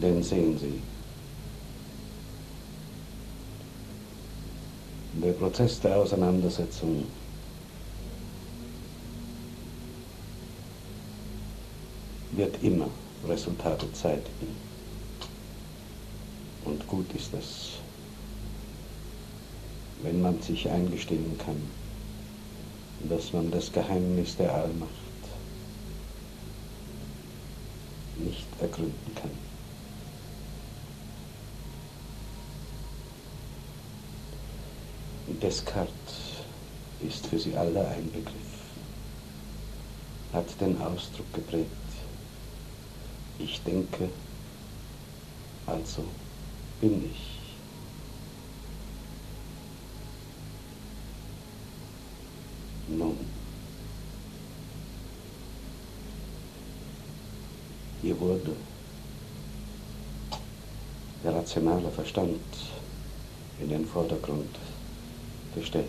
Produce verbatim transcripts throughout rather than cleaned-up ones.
den sehen Sie. Der Prozess der Auseinandersetzung wird immer Resultate zeitigen. Und gut ist es, wenn man sich eingestehen kann, dass man das Geheimnis der Allmacht nicht ergründen kann. Descartes ist für sie alle ein Begriff, hat den Ausdruck geprägt: Ich denke, also bin ich. Nun, hier wurde der rationale Verstand in den Vordergrund gestellt.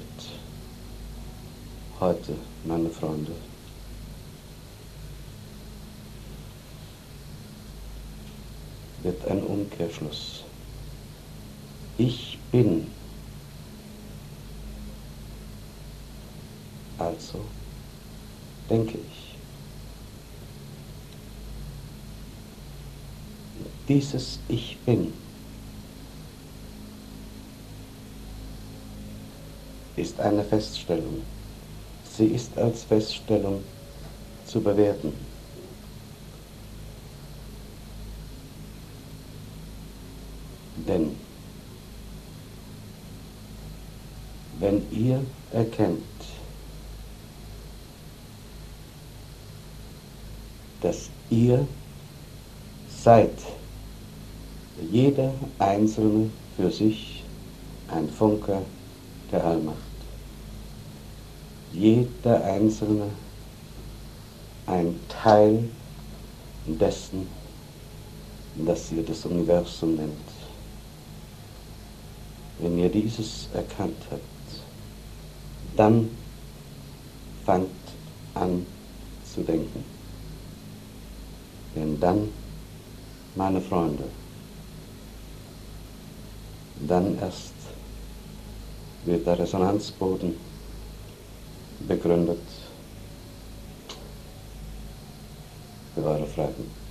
Heute, meine Freunde, wird ein Umkehrschluss. Ich bin, also denke ich. Dieses Ich bin ist eine Feststellung. Sie ist als Feststellung zu bewerten. Denn wenn ihr erkennt, dass ihr seid, jeder Einzelne für sich ein Funke der Allmacht, jeder Einzelne ein Teil dessen, das ihr das Universum nennt. Wenn ihr dieses erkannt habt, dann fangt an zu denken. Denn dann, meine Freunde, dann erst wird der Resonanzboden begründet für eure Fragen.